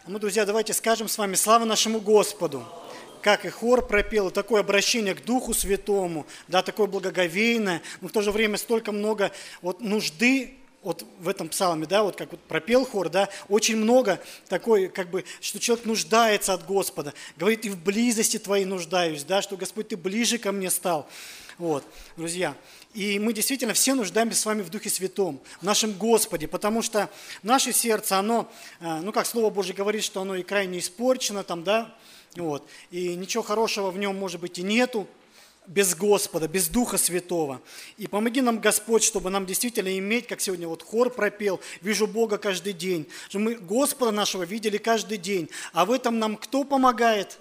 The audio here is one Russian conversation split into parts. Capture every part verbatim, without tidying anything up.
Мы, друзья, давайте скажем с вами слава нашему Господу. Как и хор пропел, такое обращение к Духу Святому, да, такое благоговейное, но в то же время столько много вот нужды вот в этом псалме, да, вот как вот пропел хор, да, очень много такой, как бы, что человек нуждается от Господа, говорит, и в близости Твоей нуждаюсь, да, что, Господь, Ты ближе ко мне стал, вот, друзья. И мы действительно все нуждаемся с вами в Духе Святом, в нашем Господе, потому что наше сердце, оно, ну как Слово Божье говорит, что оно и крайне испорчено, там, да, вот, и ничего хорошего в нем, может быть, и нету без Господа, без Духа Святого. И помоги нам, Господь, чтобы нам действительно иметь, как сегодня вот хор пропел, «Вижу Бога каждый день», чтобы мы Господа нашего видели каждый день. А в этом нам кто помогает?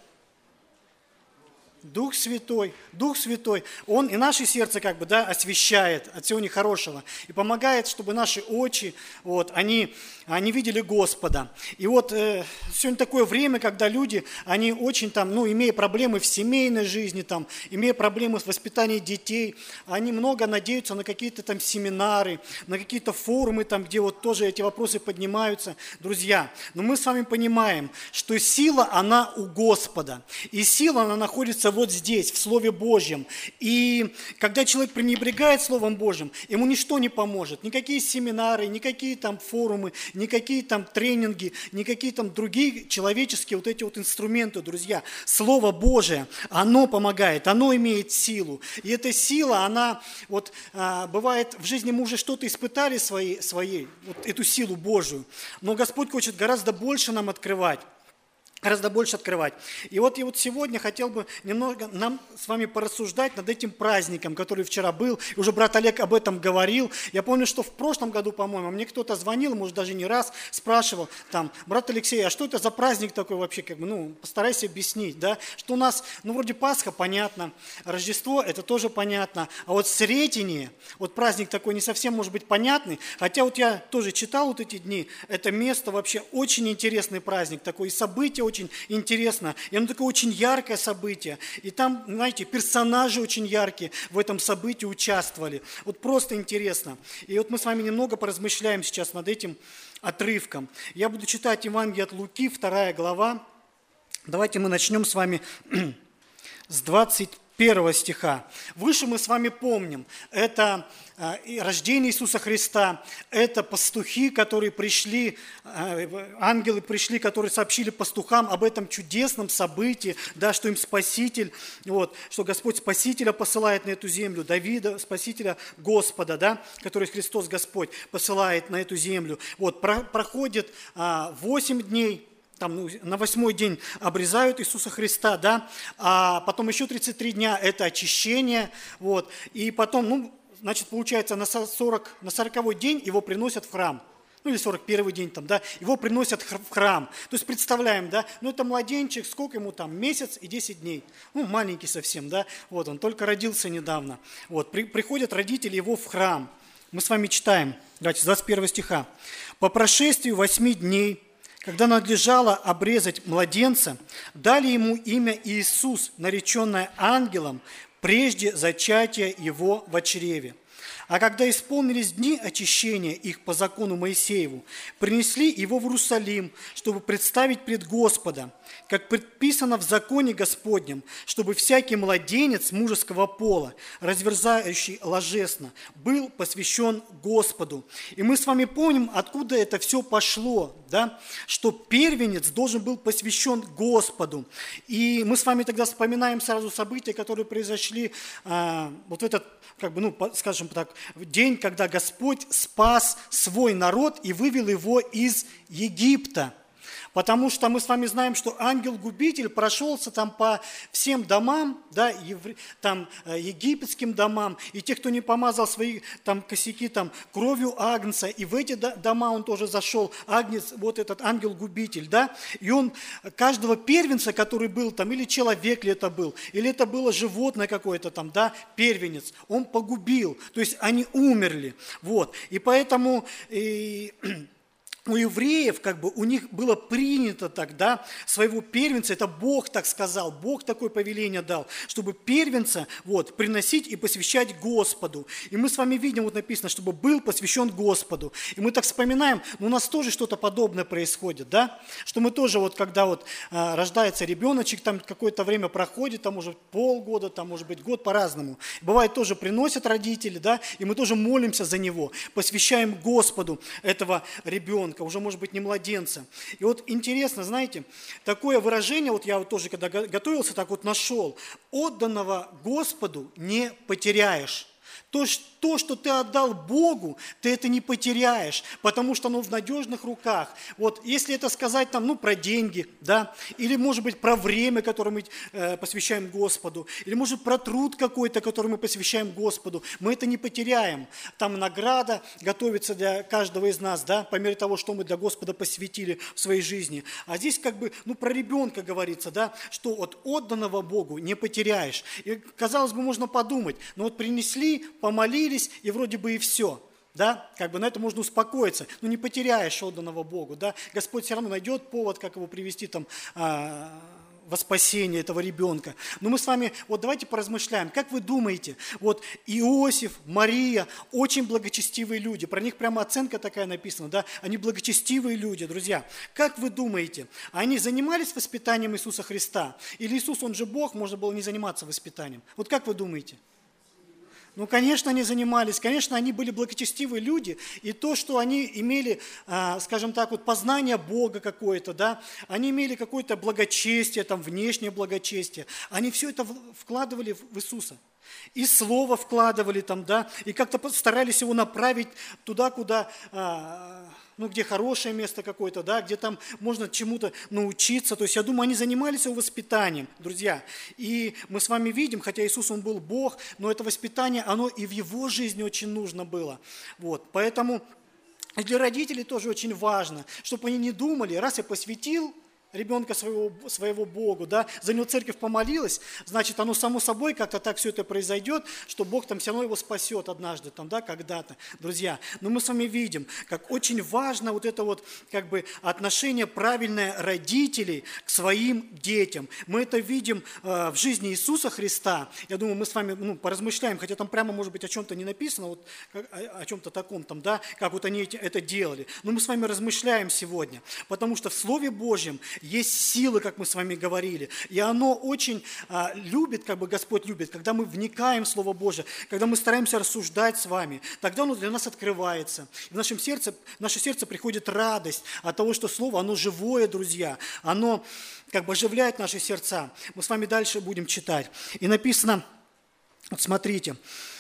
Дух Святой, Дух Святой, Он и наше сердце как бы, да, освещает от всего нехорошего и помогает, чтобы наши очи, вот, они, они видели Господа. И вот э, сегодня такое время, когда люди, они очень там, ну, имея проблемы в семейной жизни, там, имея проблемы с воспитанием детей, они много надеются на какие-то там семинары, на какие-то форумы, там, где вот тоже эти вопросы поднимаются. Друзья, но мы с вами понимаем, что сила, она у Господа, и сила, она находится вот здесь, в Слове Божьем. И когда человек пренебрегает Словом Божьим, ему ничто не поможет. Никакие семинары, никакие там форумы, никакие там тренинги, никакие там другие человеческие вот эти вот инструменты, друзья. Слово Божие, оно помогает, оно имеет силу. И эта сила, она вот а, бывает, в жизни мы уже что-то испытали своей, своей, вот эту силу Божию. Но Господь хочет гораздо больше нам открывать. Гораздо больше открывать. И вот, и вот сегодня хотел бы немного нам с вами порассуждать над этим праздником, который вчера был. И уже брат Олег об этом говорил. Я помню, что в прошлом году, по-моему, мне кто-то звонил, может, даже не раз, спрашивал, там, брат Алексей, а что это за праздник такой вообще? Как бы, ну, постарайся объяснить, да? Что у нас, ну, вроде Пасха, понятно, Рождество, это тоже понятно. А вот Сретение, вот праздник такой не совсем, может быть, понятный. Хотя вот я тоже читал вот эти дни, это место вообще очень интересный праздник, такое событие очень очень интересно, и оно такое очень яркое событие, и там, знаете, персонажи очень яркие в этом событии участвовали, вот просто интересно. И вот мы с вами немного поразмышляем сейчас над этим отрывком. Я буду читать Евангелие от Луки, вторая глава, давайте мы начнем с вами с двадцать первого стиха. Выше мы с вами помним, это рождение Иисуса Христа, это пастухи, которые пришли, ангелы пришли, которые сообщили пастухам об этом чудесном событии, да, что им Спаситель, вот, что Господь Спасителя посылает на эту землю, Давида, Спасителя Господа, да, который Христос Господь посылает на эту землю. Вот, про, проходит восемь дней, там, ну, на восьмой день обрезают Иисуса Христа, да, а потом еще тридцать три дня это очищение, вот, и потом, ну, значит, получается, на, сорок, на сороковой день его приносят в храм, ну, или сорок первый день, там, да, его приносят в храм, то есть представляем, да, ну, это младенчик, сколько ему там, месяц и десять дней, ну, маленький совсем, да, вот, он только родился недавно, вот, при, приходят родители его в храм, мы с вами читаем, давайте, с двадцать первого стиха, «По прошествию восьми дней, когда надлежало обрезать младенца, дали ему имя Иисус, нареченное ангелом, прежде зачатия его во чреве. А когда исполнились дни очищения их по закону Моисееву, принесли его в Иерусалим, чтобы представить пред Господа, как предписано в законе Господнем, чтобы всякий младенец мужеского пола, разверзающий ложесно, был посвящен Господу». И мы с вами помним, откуда это все пошло, да? Что первенец должен был посвящен Господу. И мы с вами тогда вспоминаем сразу события, которые произошли а, вот в этот, как бы, ну, скажем так, в день, когда Господь спас свой народ и вывел его из Египта. Потому что мы с вами знаем, что ангел-губитель прошелся там по всем домам, да, евре, там, египетским домам, и те, кто не помазал свои там, косяки там, кровью агнца, и в эти дома он тоже зашел, агнец, вот этот ангел-губитель, да, и он каждого первенца, который был там, или человек ли это был, или это было животное какое-то там, да, первенец, он погубил, то есть они умерли, вот, и поэтому... И, у евреев, как бы, у них было принято тогда своего первенца, это Бог так сказал, Бог такое повеление дал, чтобы первенца вот, приносить и посвящать Господу. И мы с вами видим, вот написано, чтобы был посвящен Господу. И мы так вспоминаем, ну, у нас тоже что-то подобное происходит, да? Что мы тоже, вот, когда вот, а, рождается ребеночек, там какое-то время проходит, там может полгода, там может быть год по-разному. Бывает тоже приносят родители, да, и мы тоже молимся за него, посвящаем Господу этого ребенка, уже, может быть, не младенца. И вот интересно, знаете, такое выражение, вот я вот тоже, когда готовился, так вот нашел, отданного Господу не потеряешь. То, то, что ты отдал Богу, ты это не потеряешь, потому что оно в надежных руках. Вот, если это сказать там, ну, про деньги, да, или, может быть, про время, которое мы э, посвящаем Господу, или, может, про труд какой-то, который мы посвящаем Господу, мы это не потеряем. Там награда готовится для каждого из нас, да, по мере того, что мы для Господа посвятили в своей жизни. А здесь как бы, ну, про ребенка говорится, да, что от отданного Богу не потеряешь. И, казалось бы, можно подумать, но вот принесли, помолились, и вроде бы и все. Да, как бы на это можно успокоиться. Ну, не потеряешь отданного Богу, да. Господь все равно найдет повод, как его привести там, а, во спасение этого ребенка. Но мы с вами, вот давайте поразмышляем. Как вы думаете, вот Иосиф, Мария, очень благочестивые люди. Про них прямо оценка такая написана, да. Они благочестивые люди, друзья. Как вы думаете, они занимались воспитанием Иисуса Христа? Или Иисус, Он же Бог, можно было не заниматься воспитанием? Вот как вы думаете? Ну, конечно, они занимались, конечно, они были благочестивые люди, и то, что они имели, скажем так, вот познание Бога какое-то, да, они имели какое-то благочестие, там, внешнее благочестие, они все это вкладывали в Иисуса. И слово вкладывали там, да, и как-то старались его направить туда, куда, ну, где хорошее место какое-то, да, где там можно чему-то научиться. То есть, я думаю, они занимались его воспитанием, друзья. И мы с вами видим, хотя Иисус, Он был Бог, но это воспитание, оно и в Его жизни очень нужно было. Вот, поэтому для родителей тоже очень важно, чтобы они не думали, раз я посвятил ребенка своего, своего Богу, да, за него церковь помолилась, значит, оно само собой как-то так все это произойдет, что Бог там все равно его спасет однажды, там, да, когда-то, друзья. Но мы с вами видим, как очень важно вот это вот, как бы, отношение правильное родителей к своим детям. Мы это видим э, в жизни Иисуса Христа. Я думаю, мы с вами, ну, поразмышляем, хотя там прямо, может быть, о чем-то не написано, вот, о, о чем-то таком там, да, как вот они это делали. Но мы с вами размышляем сегодня, потому что в Слове Божьем есть сила, как мы с вами говорили, и оно очень а, любит, как бы Господь любит, когда мы вникаем в Слово Божие, когда мы стараемся рассуждать с вами, тогда оно для нас открывается. И в нашем сердце, в наше сердце приходит радость от того, что Слово, оно живое, друзья, оно как бы оживляет наши сердца. Мы с вами дальше будем читать. И написано, вот смотрите,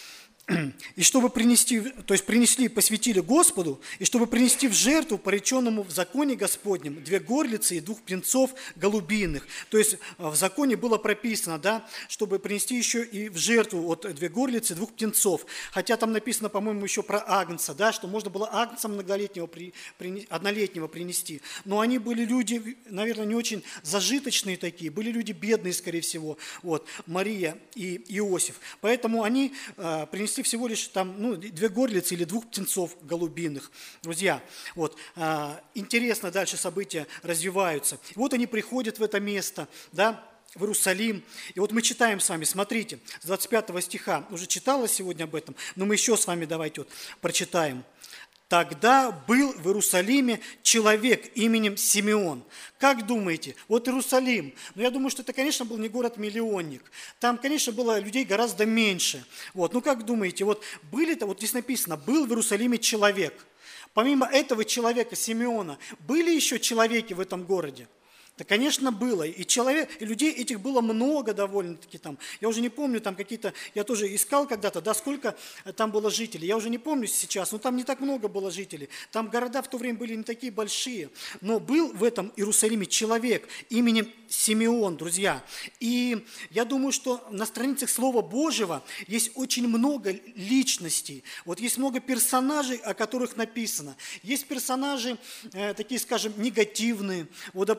и чтобы принести, то есть принесли, посвятили Господу, и чтобы принести в жертву пореченному в законе Господнем две горлицы и двух птенцов голубиных. То есть в законе было прописано, да, чтобы принести еще и в жертву вот две горлицы и двух птенцов. Хотя там написано, по-моему, еще про агнца, да, что можно было агнца многолетнего, при, при, однолетнего принести. Но они были люди, наверное, не очень зажиточные такие, были люди бедные, скорее всего, вот, Мария и Иосиф. Поэтому они э, принесли всего лишь там, ну, две горлицы или двух птенцов голубиных. Друзья, вот, а, интересно дальше события развиваются. И вот они приходят в это место, да, в Иерусалим. И вот мы читаем с вами, смотрите, с двадцать пятого стиха, уже читала сегодня об этом, но мы еще с вами давайте вот прочитаем. Тогда был в Иерусалиме человек именем Симеон. Как думаете, вот Иерусалим, ну я думаю, что это, конечно, был не город-миллионник. Там, конечно, было людей гораздо меньше. Вот, ну как думаете, вот были-то, вот здесь написано, был в Иерусалиме человек. Помимо этого человека, Симеона, были еще человеки в этом городе? Да, конечно, было. И, человек, и людей этих было много довольно-таки там. Я уже не помню, там какие-то, я тоже искал когда-то, да, сколько там было жителей. Я уже не помню сейчас, но там не так много было жителей. Там города в то время были не такие большие. Но был в этом Иерусалиме человек именем Симеон, друзья. И я думаю, что на страницах Слова Божьего есть очень много личностей. Вот есть много персонажей, о которых написано. Есть персонажи э, такие, скажем, негативные. Вот, допустим, да,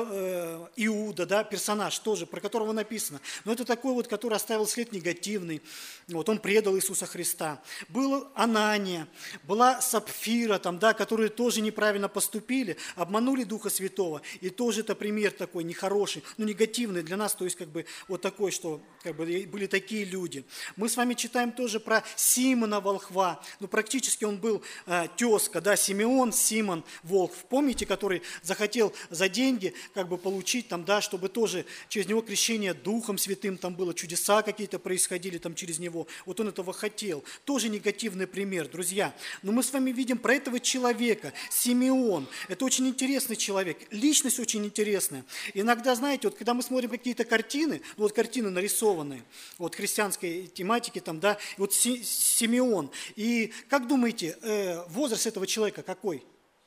э, Иуда, да, персонаж тоже, про которого написано. Но это такой вот, который оставил след негативный. Вот, он предал Иисуса Христа. Был Анания, была Сапфира, там, да, которые тоже неправильно поступили, обманули Духа Святого. И тоже это пример такой нехороший, ну негативный для нас, то есть как бы вот такой, что как бы были такие люди. Мы с вами читаем тоже про Симона Волхва. Ну практически он был э, тезка, да, Симеон, Симон Волхв. Помните, который захотел за деньги как бы получить там, да, чтобы тоже через него крещение Духом Святым там было, чудеса какие-то происходили там через него. Вот он этого хотел. Тоже негативный пример, друзья. Но мы с вами видим про этого человека, Симеон. Это очень интересный человек, личность очень интересная. Иногда, знаете, вот когда мы смотрим какие-то картины, ну, вот картины нарисованные, вот христианской тематики там, да, вот Си- Симеон. И как думаете, э, возраст этого человека какой?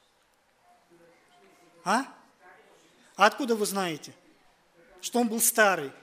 А? А откуда вы знаете, что он был старый?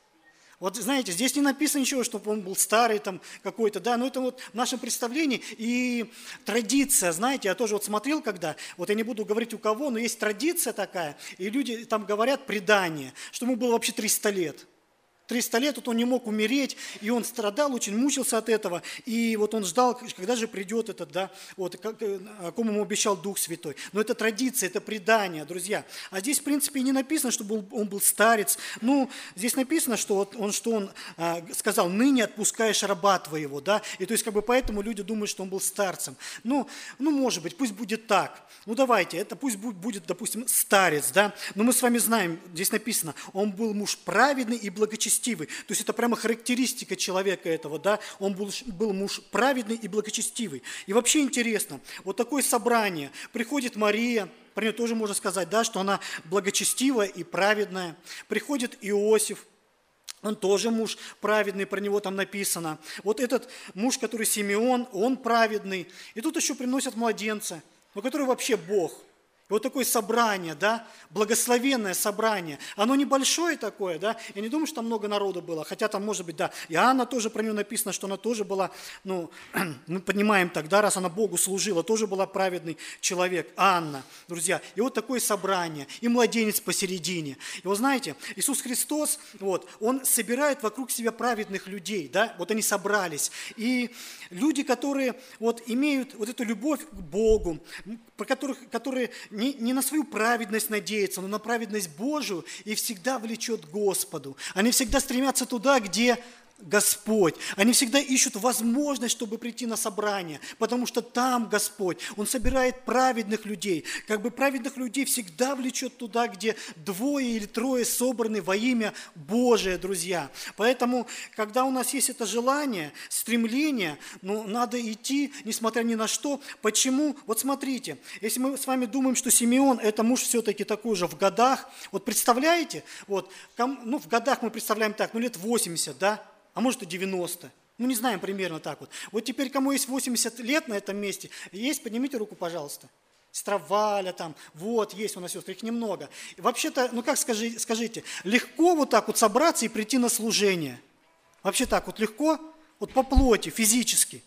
Вот знаете, здесь не написано ничего, чтобы он был старый там какой-то, да, но это вот в нашем представлении и традиция, знаете, я тоже вот смотрел когда, вот я не буду говорить у кого, но есть традиция такая, и люди там говорят предание, что ему было вообще триста лет. триста лет, вот он не мог умереть, и он страдал, очень мучился от этого, и вот он ждал, когда же придет этот, да, вот, как, о ком ему обещал Дух Святой. Но это традиция, это предание, друзья. А здесь, в принципе, и не написано, чтобы он был старец. Ну, здесь написано, что вот он, что он а, сказал, ныне отпускаешь раба твоего, да, и то есть, как бы, поэтому люди думают, что он был старцем. Ну, ну, может быть, пусть будет так. Ну, давайте, это пусть будет, допустим, старец, да, но мы с вами знаем, здесь написано, он был муж праведный и благочестивый. То есть это прямо характеристика человека этого, да, он был, был муж праведный и благочестивый. И вообще интересно, вот такое собрание, приходит Мария, про нее тоже можно сказать, да, что она благочестивая и праведная, приходит Иосиф, он тоже муж праведный, про него там написано. Вот этот муж, который Симеон, он праведный. И тут еще приносят младенца, но который вообще Бог. И вот такое собрание, да, благословенное собрание. Оно небольшое такое, да, я не думаю, что там много народу было, хотя там, может быть, да, и Анна тоже про нее написано, что она тоже была, ну, мы понимаем тогда, раз она Богу служила, тоже была праведный человек, Анна, друзья. И вот такое собрание, и младенец посередине. И вы знаете, Иисус Христос, вот, Он собирает вокруг себя праведных людей, да, вот они собрались. И люди, которые вот имеют вот эту любовь к Богу, про которых, которые не, не на свою праведность надеются, но на праведность Божию и всегда влечет к Господу. Они всегда стремятся туда, где Господь. Они всегда ищут возможность, чтобы прийти на собрание, потому что там Господь. Он собирает праведных людей. Как бы праведных людей всегда влечет туда, где двое или трое собраны во имя Божие, друзья. Поэтому, когда у нас есть это желание, стремление, ну, надо идти, несмотря ни на что. Почему? Вот смотрите, если мы с вами думаем, что Симеон – это муж все-таки такой же в годах, вот представляете, вот, ну, в годах мы представляем так, ну, лет восемьдесят, да? А может и девяносто. Ну, не знаем, примерно так вот. Вот теперь, кому есть восемьдесят лет на этом месте, есть, поднимите руку, пожалуйста. Сестра Валя там, вот, есть у нас сестры, их немного. Вообще-то, ну как скажи, скажите, легко вот так вот собраться и прийти на служение? Вообще так вот легко? Вот по плоти, физически?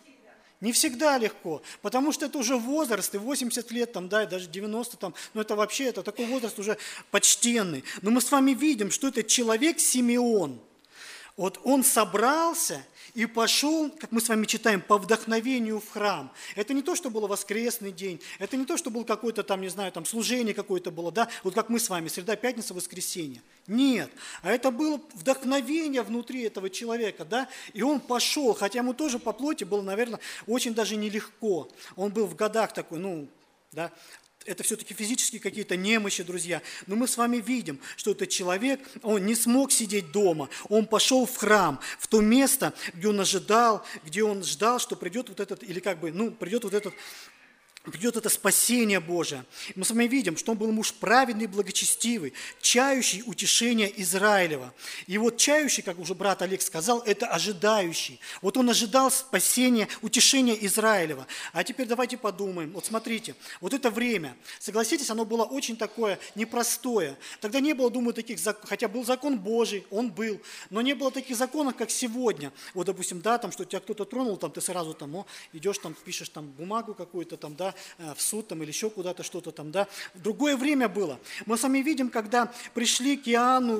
Не всегда легко, потому что это уже возраст, и восемьдесят лет, там, да, и даже девяносто, там, ну это вообще, это такой возраст уже почтенный. Но мы с вами видим, что это человек Симеон. Вот он собрался и пошел, как мы с вами читаем, по вдохновению в храм. Это не то, что было воскресный день, это не то, что был какое-то там, не знаю, там служение какое-то было, да, вот как мы с вами, среда, пятница, воскресенье. Нет, а это было вдохновение внутри этого человека, да, и он пошел, хотя ему тоже по плоти было, наверное, очень даже нелегко. Он был в годах такой, ну, да, это все-таки физические какие-то немощи, друзья. Но мы с вами видим, что этот человек, он не смог сидеть дома. Он пошел в храм, в то место, где он ожидал, где он ждал, что придет вот этот, или как бы, ну, придет вот этот, придет это спасение Божие. Мы с вами видим, что он был муж праведный, благочестивый, чающий утешение Израилева. И вот чающий, как уже брат Олег сказал, это ожидающий. Вот он ожидал спасения, утешения Израилева. А теперь давайте подумаем. Вот смотрите, вот это время, согласитесь, оно было очень такое непростое. Тогда не было, думаю, таких законов, хотя был закон Божий, он был, но не было таких законов, как сегодня. Вот, допустим, да, там, что тебя кто-то тронул, там, ты сразу там, о, идешь, там, пишешь там бумагу какую-то там, да, в суд там, или еще куда-то что-то там, да. В другое время было. Мы с вами видим, когда пришли к Иоанну,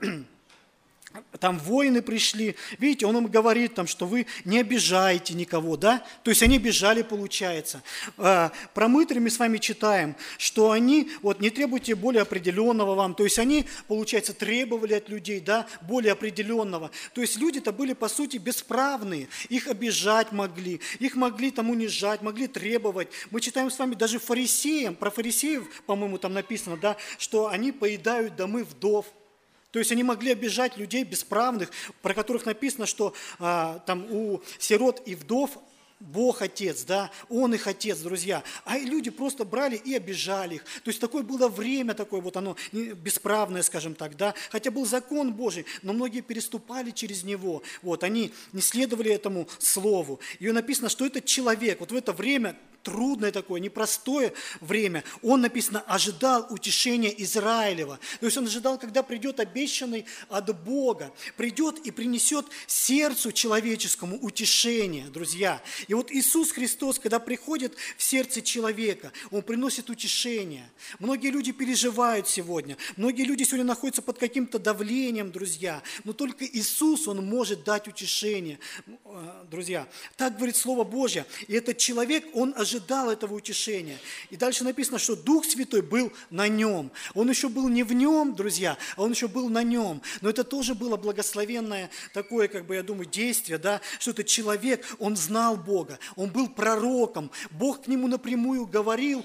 там воины пришли, видите, он им говорит, там, что вы не обижаете никого, да, то есть они бежали, получается. Про мытарей мы с вами читаем, что они, вот, не требуйте более определенного вам, то есть они, получается, требовали от людей, да, более определенного, то есть люди-то были, по сути, бесправные, их обижать могли, их могли там унижать, могли требовать. Мы читаем с вами даже фарисеям, про фарисеев, по-моему, там написано, да, что они поедают домы вдов. То есть они могли обижать людей бесправных, про которых написано, что а, там у сирот и вдов Бог Отец, да, Он их Отец, друзья. А люди просто брали и обижали их. То есть такое было время, такое вот оно бесправное, скажем так, да. Хотя был закон Божий, но многие переступали через него. Вот, они не следовали этому слову. И написано, что этот человек, вот в это время, трудное такое, непростое время, он, написано, ожидал утешения Израилева. То есть он ожидал, когда придет обещанный от Бога, придет и принесет сердцу человеческому утешение, друзья. И вот Иисус Христос, когда приходит в сердце человека, Он приносит утешение. Многие люди переживают сегодня, многие люди сегодня находятся под каким-то давлением, друзья, но только Иисус, Он может дать утешение, друзья. Так говорит Слово Божье. И этот человек, он ожидал ожидал этого утешения. И дальше написано, что Дух Святой был на нем. Он еще был не в нем, друзья, а он еще был на нем. Но это тоже было благословенное такое, как бы, я думаю, действие, да, что этот человек, он знал Бога, он был пророком, Бог к нему напрямую говорил,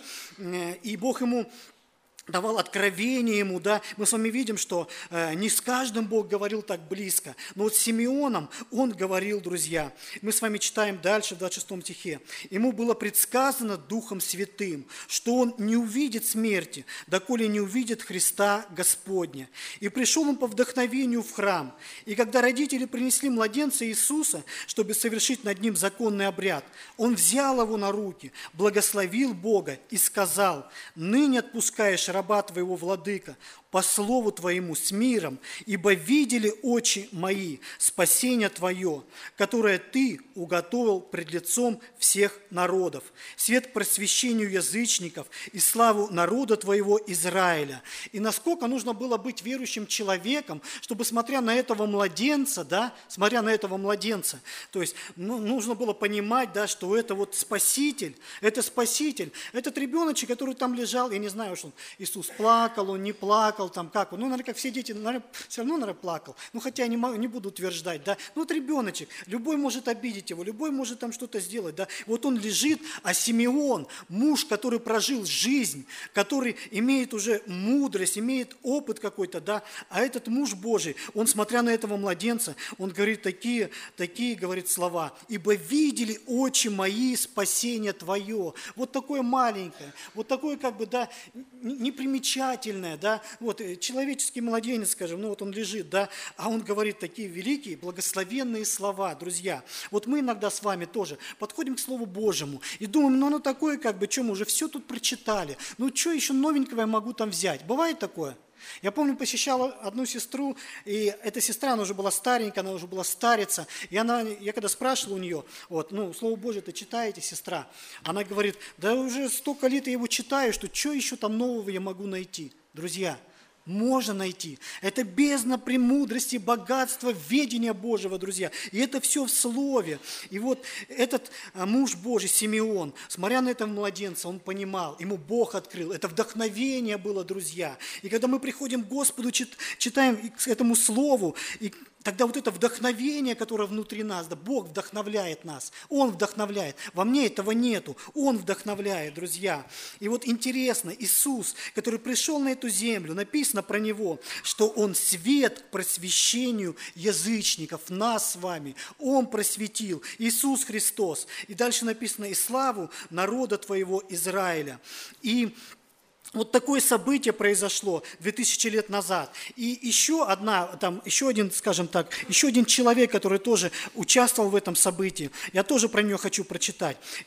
и Бог ему давал откровение ему, да, мы с вами видим, что э, не с каждым Бог говорил так близко, но вот с Симеоном Он говорил, друзья. Мы с вами читаем дальше в двадцать шестом стихе. Ему было предсказано Духом Святым, что он не увидит смерти, доколе не увидит Христа Господня. И пришел он по вдохновению в храм, и когда родители принесли младенца Иисуса, чтобы совершить над ним законный обряд, он взял его на руки, благословил Бога и сказал: «Ныне отпускаешь раба твоего, владыка, по слову твоему с миром, ибо видели очи мои спасение твое, которое ты уготовил пред лицом всех народов, свет к просвещению язычников и славу народа твоего Израиля». И насколько нужно было быть верующим человеком, чтобы, смотря на этого младенца, да, смотря на этого младенца, то есть ну, нужно было понимать, да, что это вот Спаситель, это Спаситель, этот ребеночек, который там лежал, я не знаю, что он, Иисус плакал, он не плакал, там как, ну, наверное, как все дети, наверное, все равно, наверное, плакал. Ну, хотя я не, могу, не буду утверждать, да. Ну, вот ребеночек, любой может обидеть его, любой может там что-то сделать, да. Вот он лежит, а Симеон, муж, который прожил жизнь, который имеет уже мудрость, имеет опыт какой-то, да, а этот муж Божий, он, смотря на этого младенца, он говорит такие, такие, говорит, слова: «Ибо видели очи мои спасение твое». Вот такое маленькое, вот такое, как бы, да, непримечательное, да, вот человеческий младенец, скажем, ну вот он лежит, да, а он говорит такие великие, благословенные слова, друзья. Вот мы иногда с вами тоже подходим к Слову Божьему и думаем, ну оно такое, как бы, что мы уже все тут прочитали, ну что еще новенького я могу там взять? Бывает такое? Я помню, посещала одну сестру, и эта сестра, она уже была старенькая, она уже была старица, и она, я когда спрашивал у нее, вот, ну, Слово Божие-то читаете, сестра? Она говорит: да уже столько лет я его читаю, что что еще там нового я могу найти? Друзья, можно найти. Это бездна премудрости, богатства, ведения Божьего, друзья. И это все в Слове. И вот этот муж Божий, Симеон, смотря на этого младенца, он понимал, ему Бог открыл. Это вдохновение было, друзья. И когда мы приходим к Господу, читаем к этому Слову, и тогда вот это вдохновение, которое внутри нас, да, Бог вдохновляет нас, Он вдохновляет. Во мне этого нету, Он вдохновляет, друзья. И вот интересно, Иисус, который пришел на эту землю, написано про Него, что Он свет к просвещению язычников, нас с вами. Он просветил, Иисус Христос. И дальше написано: «И славу народа твоего Израиля». И вот такое событие произошло две тысячи лет назад. И еще одна, там, еще один, скажем так, еще один человек, который тоже участвовал в этом событии, я тоже про него хочу прочитать. Я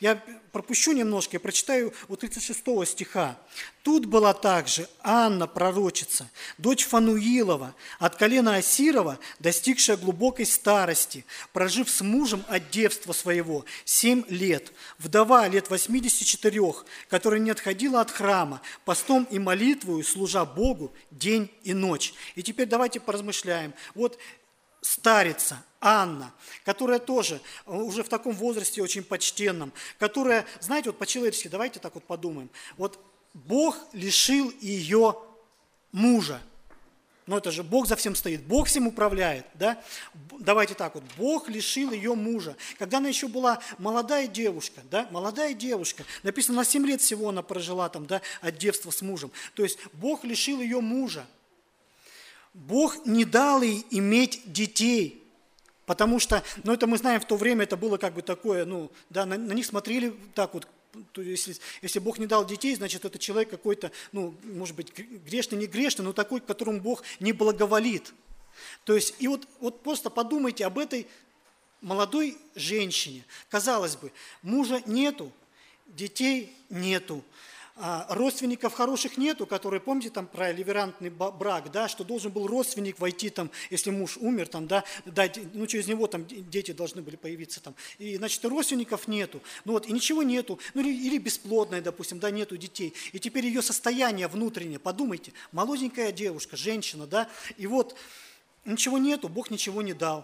пропущу немножко и прочитаю у тридцать шестого стиха. «Тут была также Анна, пророчица, дочь Фануилова, от колена Асирова, достигшая глубокой старости, прожив с мужем от девства своего семь лет, вдова лет восьмидесяти четырех, которая не отходила от храма, постом и молитвою, служа Богу день и ночь». И теперь давайте поразмышляем. Вот старица Анна, которая тоже уже в таком возрасте очень почтенном, которая, знаете, вот по-человечески, давайте так вот подумаем, вот Бог лишил ее мужа. Но это же Бог за всем стоит, Бог всем управляет, да? Давайте так вот, Бог лишил ее мужа. Когда она еще была молодая девушка, да, молодая девушка, написано, на семь лет всего она прожила там, да, от девства с мужем. То есть Бог лишил ее мужа. Бог не дал ей иметь детей, потому что, ну это мы знаем, в то время это было как бы такое, ну, да, на, на них смотрели так вот. То есть, если, если Бог не дал детей, значит, это человек какой-то, ну, может быть, грешный, не грешный, но такой, которому Бог не благоволит. То есть, и вот, вот просто подумайте об этой молодой женщине. Казалось бы, мужа нету, детей нету, а родственников хороших нету, которые, помните, там про ливерантный брак, да, что должен был родственник войти, там, если муж умер, там, да, дать, ну, через него там дети должны были появиться, там, и, значит, родственников нету, ну, вот, и ничего нету, ну, или, или бесплодная, допустим, да, нету детей, и теперь ее состояние внутреннее, подумайте, молоденькая девушка, женщина, да, и вот ничего нету, Бог ничего не дал.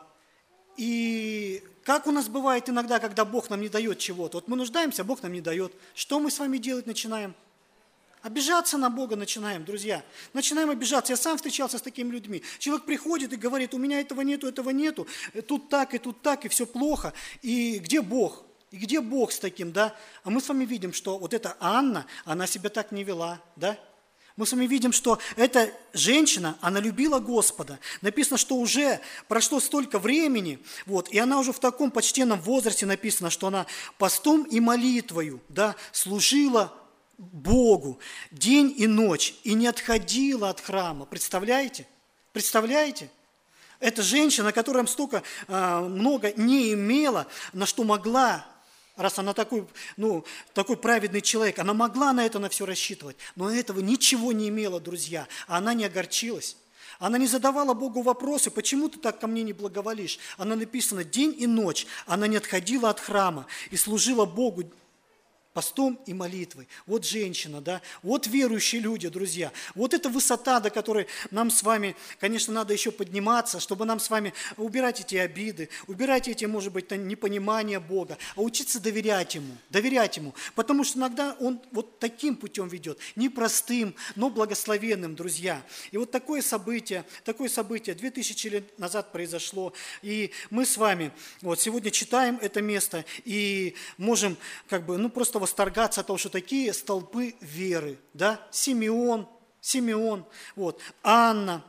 И как у нас бывает иногда, когда Бог нам не дает чего-то, вот мы нуждаемся, а Бог нам не дает, что мы с вами делать начинаем? Обижаться на Бога начинаем, друзья. Начинаем обижаться. Я сам встречался с такими людьми. Человек приходит и говорит, у меня этого нету, этого нету, тут так, и тут так, и все плохо. И где Бог? И где Бог с таким, да? А мы с вами видим, что вот эта Анна, она себя так не вела, да? Мы с вами видим, что эта женщина, она любила Господа. Написано, что уже прошло столько времени, вот, и она уже в таком почтенном возрасте написано, что она постом и молитвою, да, служила Богу день и ночь и не отходила от храма. Представляете? Представляете? Эта женщина, которая столько э, много не имела, на что могла, раз она такой, ну, такой праведный человек, она могла на это на все рассчитывать, но этого ничего не имела, друзья, а она не огорчилась. Она не задавала Богу вопросы, почему ты так ко мне не благоволишь. Она написана день и ночь, она не отходила от храма и служила Богу постом и молитвой. Вот женщина, да, вот верующие люди, друзья. Вот эта высота, до которой нам с вами, конечно, надо еще подниматься, чтобы нам с вами убирать эти обиды, убирать эти, может быть, непонимания Бога, а учиться доверять Ему, доверять Ему. Потому что иногда Он вот таким путем ведет, непростым, но благословенным, друзья. И вот такое событие, такое событие две тысячи лет назад произошло, и мы с вами вот сегодня читаем это место и можем как бы, ну, просто восторгаться от того, что такие столпы веры, да, Симеон, Симеон, вот, Анна,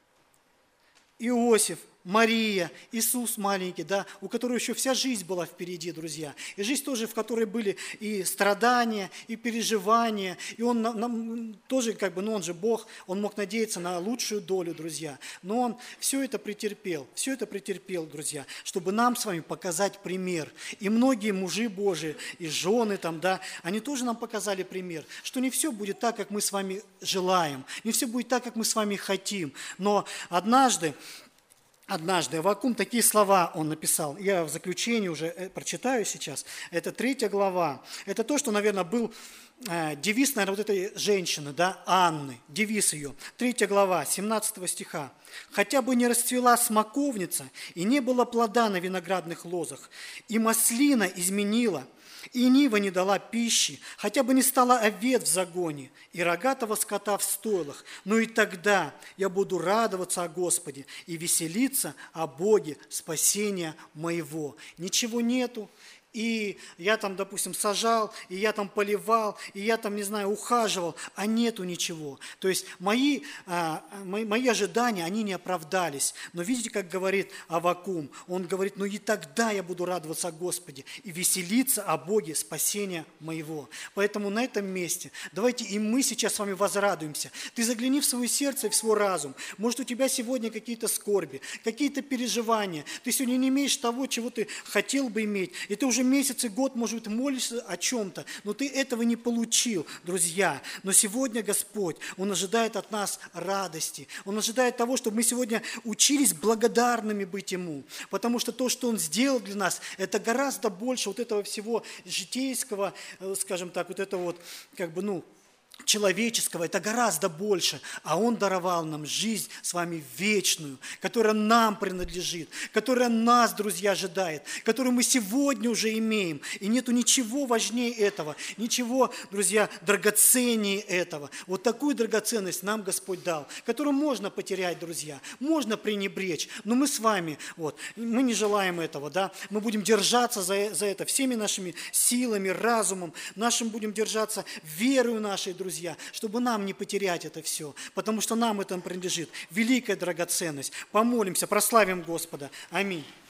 Иосиф, Мария, Иисус маленький, да, у которого еще вся жизнь была впереди, друзья. И жизнь тоже, в которой были и страдания, и переживания. И он нам, тоже, как бы, ну он же Бог, он мог надеяться на лучшую долю, друзья. Но он все это претерпел, все это претерпел, друзья, чтобы нам с вами показать пример. И многие мужи Божии, и жены там, да, они тоже нам показали пример, что не все будет так, как мы с вами желаем, не все будет так, как мы с вами хотим. Но однажды, Однажды Аввакум такие слова он написал. Я в заключении уже прочитаю сейчас. Это третья глава. Это то, что, наверное, был э, девиз, наверное, вот этой женщины, да, Анны. Девиз ее. Третья глава, семнадцатого стиха. «Хотя бы не расцвела смоковница, и не было плода на виноградных лозах, и маслина изменила, и нива не дала пищи, хотя бы не стало овец в загоне, и рогатого скота в стойлах, но и тогда я буду радоваться о Господе и веселиться о Боге спасения моего». Ничего нету. И я там, допустим, сажал, и я там поливал, и я там, не знаю, ухаживал, а нету ничего. То есть мои, а, мои, мои ожидания, они не оправдались. Но видите, как говорит Аввакум, он говорит, ну и тогда я буду радоваться о Господе и веселиться о Боге спасения моего. Поэтому на этом месте давайте и мы сейчас с вами возрадуемся. Ты загляни в свое сердце и в свой разум. Может, у тебя сегодня какие-то скорби, какие-то переживания. Ты сегодня не имеешь того, чего ты хотел бы иметь, и ты уже уже месяц и год, может быть, молишься о чем-то, но ты этого не получил, друзья. Но сегодня Господь, Он ожидает от нас радости. Он ожидает того, чтобы мы сегодня учились благодарными быть Ему. Потому что то, что Он сделал для нас, это гораздо больше вот этого всего житейского, скажем так, вот этого вот, как бы, ну, человеческого, это гораздо больше, а Он даровал нам жизнь с вами вечную, которая нам принадлежит, которая нас, друзья, ожидает, которую мы сегодня уже имеем, и нету ничего важнее этого, ничего, друзья, драгоценнее этого. Вот такую драгоценность нам Господь дал, которую можно потерять, друзья, можно пренебречь, но мы с вами, вот, мы не желаем этого, да, мы будем держаться за, за это всеми нашими силами, разумом, нашим будем держаться верою нашей, друзья, чтобы нам не потерять это все, потому что нам это принадлежит. Великая драгоценность. Помолимся, прославим Господа. Аминь.